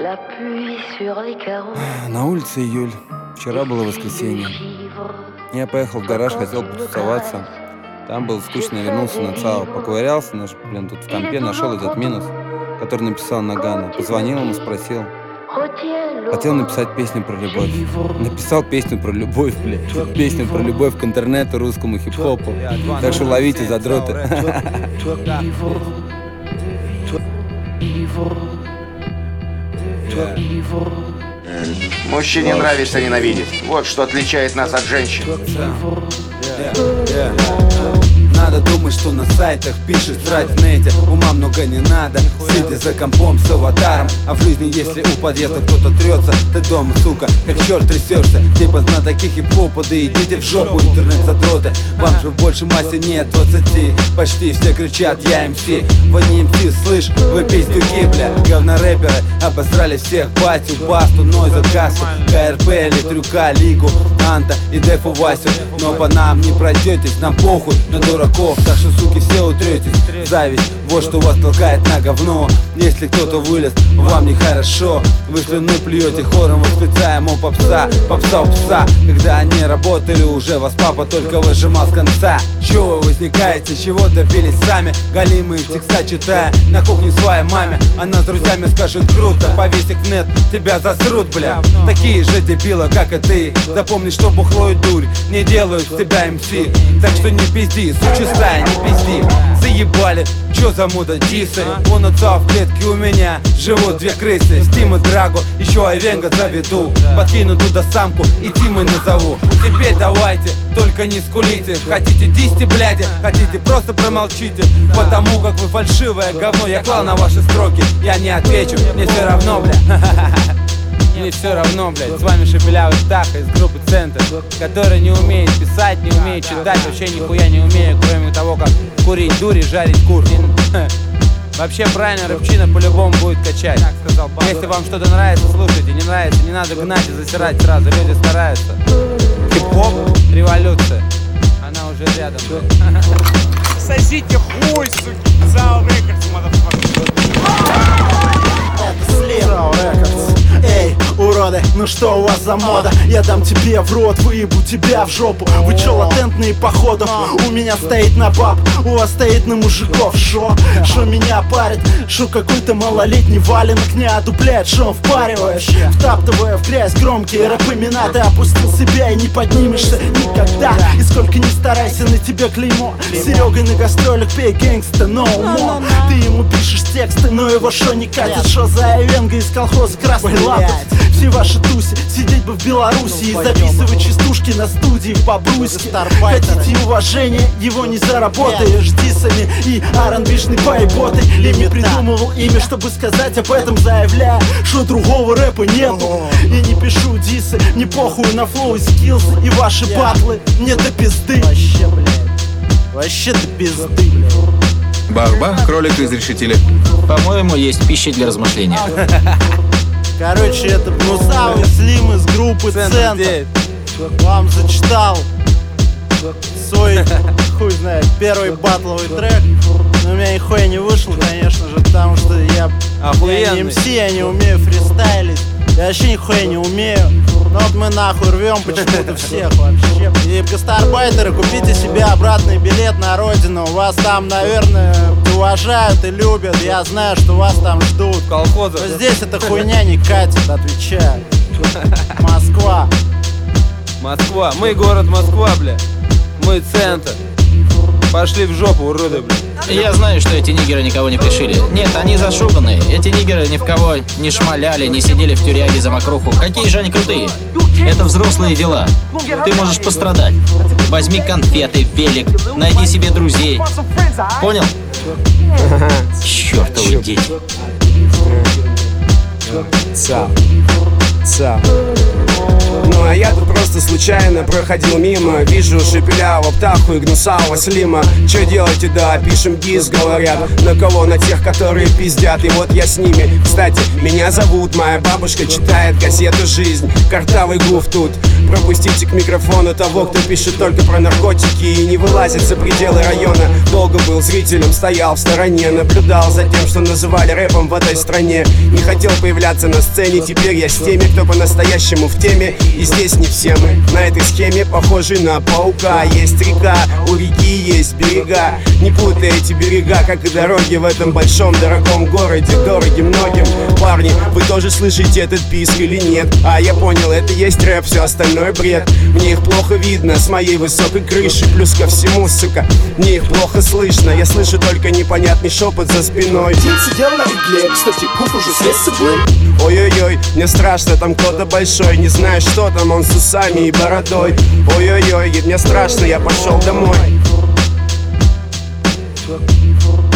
На улице июль. Вчера было воскресенье. Я поехал в гараж, хотел потусоваться. Там было скучно, вернулся на ЦАО. Поковырялся, тут в компе нашел этот минус, который написал Нагано. Позвонил ему, спросил. Хотел написать песню про любовь. Написал песню про любовь, блядь. Песню про любовь к интернету, русскому хип-хопу. Так что ловите задроты. Мужчине нравится ненавидеть. Вот что отличает нас от женщин. Надо думать, что на сайтах пишет, срать в нете. Ума много не надо, сидя за компом с аватаром. А в жизни, если у подъезда кто-то трется, ты дома, сука, как черт трясешься. Типа знатоки хип-хопа, да идите в жопу, интернет-задроты. Вам же в большей массе нет 20. Почти все кричат, я МС. Вы не МС, слышь, вы пиздюки, бля. Говно-рэперы обосрали всех, Батю, Басту, Нойза, Кассу, КРП или Трюка, Лигу, Анта и Дефу Васю. Но по нам не пройдетесь, нам похуй на дураков. Так что, суки, все утретесь. Зависть, вот что вас толкает на говно. Если кто-то вылез, вам нехорошо. Вы слюну плюете хором, восклицаем о попса. Попса у пса. Когда они работали, уже вас папа только выжимал с конца. Чего вы возникаете, чего добились сами? Галимые текста читая на кухне своей маме. Она с друзьями скажет круто, повесь их в нет, тебя засрут, бля. Такие же дебилы, как и ты. Запомни, что бухло и дурь не делают с тебя МС. Так что не пизди, сучестая, не пизди. Заебали, чё за муда дисы? Вон отца в клетке у меня живут две крысы. Стим и Драго, еще Айвенга заведу. Подкину туда самку и Тимой назову. Теперь давайте, только не скулите. Хотите дисти, бляди, хотите просто промолчите. Потому как вы фальшивое говно. Я клал на ваши строки, я не отвечу, мне все равно, бля. Мне все равно, блядь, с вами шепелявый Таха из группы Центр, который не умеет писать, не умеет читать, вообще нихуя не умею, кроме того, как курить дури, жарить кур. Вообще правильно, рэпчина по-любому будет качать. Если вам что-то нравится, слушайте, не нравится, не надо гнать и засирать сразу, люди стараются. Хип-хоп, революция, она уже рядом. Сосите хуй, суки, ЦАО Рекордс, motherfucker. ЦАО Рекордс. Эй, уроды, ну что у вас за мода? Я дам тебе в рот, выебу тебя в жопу. Вы чё, латентные походу? У меня стоит на баб, у вас стоит на мужиков. Шо меня парит? Шо какой-то малолетний валенок не одупляет? Шо он впариваешь? Втаптывая в грязь громкие рэп-имена. Ты опустил себя и не поднимешься никогда. И сколько ни старайся, на тебе клеймо. С Серегой на гастролях пей гэнгста, no more. Ты ему пишешь тексты, но его шо не катит? Шо за Айвенга из колхоза красный лапоть? Все ваши туси, сидеть бы в Беларуси и записывать частушки на студии по-бруйски. Хотите уважения, его не заработаешь дисами и R&B-шной поеботой. И не придумывал имя, чтобы сказать об этом, заявляя, что другого рэпа нету. И не пишу дисы, мне похуй на флоу и скиллс. И ваши батлы мне до пизды. Вообще, блядь, вообще до пизды, блядь. Барба, кролик изрешетили. По-моему, есть пища для размышления. Короче, это Гнусавый Слим из группы Центр. Вам зачитал свой, хуй знает, первый батловый трек. Но у меня нихуя не вышел, конечно же, потому что я не МС, я не умею фристайлить. Я вообще нихуя не умею. Но вот мы нахуй рвем почему-то всех вообще. И гастарбайтеры, купите себе обратный билет на родину. Вас там, наверное, уважают и любят. Я знаю, что вас там ждут. Колхозы. Но здесь эта хуйня не катит, отвечаю. Москва. Москва. Мы город Москва, бля. Мы центр. Пошли в жопу, уроды, бля. Я знаю, что эти нигеры никого не пришили. Нет, они зашуганные. Эти нигеры ни в кого не шмаляли, не сидели в тюряге за мокруху. Какие же они крутые. Это взрослые дела. Ты можешь пострадать. Возьми конфеты, велик, найди себе друзей. Понял? Чёртовы дети. ЦАО. А я тут просто случайно проходил мимо. Вижу шепелявого птаху и гнусавого Слима. Чё делаете, да, пишем бис, говорят. На кого? На тех, которые пиздят. И вот я с ними. Кстати, меня зовут, моя бабушка читает газету «Жизнь». Картавый гуф тут. Пропустите к микрофону того, кто пишет только про наркотики и не вылазит за пределы района. Долго был зрителем, стоял в стороне, наблюдал за тем, что называли рэпом в этой стране. Не хотел появляться на сцене, теперь я с теми, кто по-настоящему в теме. И здесь не все мы на этой схеме похожи на паука. Есть река, у реки есть берега. Не путайте берега, как и дороги в этом большом дорогом городе. Дороги многим. Парни, вы тоже слышите этот писк или нет? А я понял, это есть рэп, все остальное бред. Мне их плохо видно с моей высокой крыши. Плюс ко всему, сука, мне их плохо слышно. Я слышу только непонятный шепот за спиной. Сидел на игле, кстати, куп уже слез с иглы. Ой-ой-ой, мне страшно, там кто-то большой. Не знаю, что там, он с усами и бородой. Ой-ой-ой, мне страшно, я пошел домой.